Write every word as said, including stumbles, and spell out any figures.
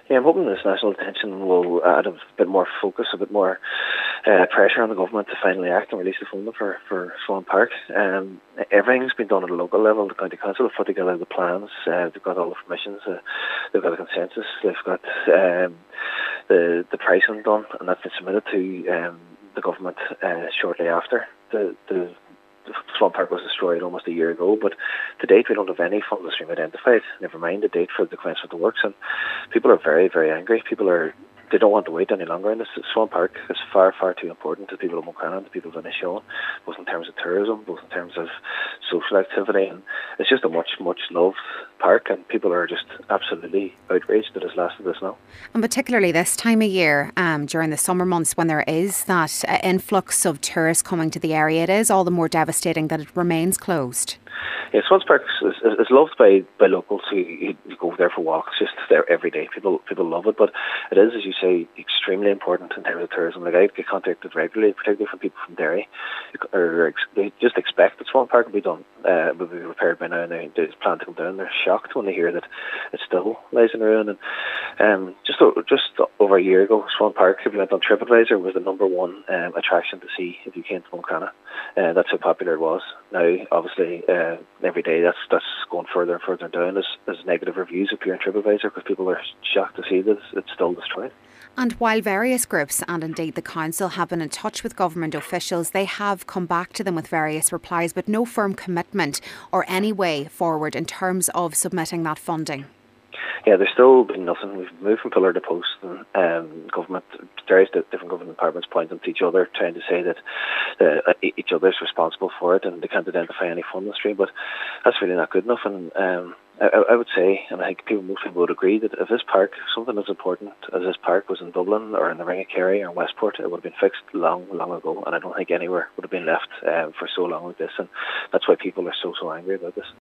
Yeah, I'm hoping this national attention will add a bit more focus, a bit more uh, pressure on the government to finally act and release the funding for, for Swan Park. Um, everything's been done at a local level. The County Council have put together the plans, uh, they've got all the permissions, uh, they've got a consensus, they've got um, the, the pricing done, and that's been submitted to um, the government uh, shortly after the, the Swan Park was destroyed almost a year ago, but to date we don't have any funding stream identified, never mind the date for the commencement of the works, and people are very, very angry. People are, they don't want to wait any longer, and this Swan Park is far, far too important to the people of Mulcrannan, to people of Inishowen, both in terms of tourism, both in terms of social activity, and it's just a much, much loved park, and people are just absolutely outraged that it's lasted this long. And particularly this time of year, um, during the summer months when there is that uh, influx of tourists coming to the area, it is all the more devastating that it remains closed. Yeah, Swans Park is, is, is loved by, by locals who, who go there for walks, just there every day. People people love it, but it is, as you say, extremely important in terms of tourism. Like, I get contacted regularly, particularly from people from Derry, or they just expect that Swan Park will be done, uh, will be repaired by now, and they, they plan to come down. They're shocked when they hear that it still lies in ruin. And um, just just over a year ago, Swan Park, if you went on TripAdvisor, was the number one um, attraction to see if you came to Mulcrannan. Uh, that's how popular it was. Now, obviously, uh, every day that's that's going further and further down as, as negative reviews appear on TripAdvisor, because people are shocked to see that it's still destroyed. And while various groups and indeed the council have been in touch with government officials, they have come back to them with various replies, but no firm commitment or any way forward in terms of submitting that funding. Yeah, there's still been nothing. We've moved from pillar to post, and um, government, various different government departments pointing to each other, trying to say that uh, each other's responsible for it, and they can't identify any funding stream. But that's really not good enough. And um, I, I would say, and I think people, most people would agree, that if this park, something as important as this park, was in Dublin or in the Ring of Kerry or in Westport, it would have been fixed long, long ago. And I don't think anywhere would have been left um, for so long like this. And that's why people are so, so angry about this.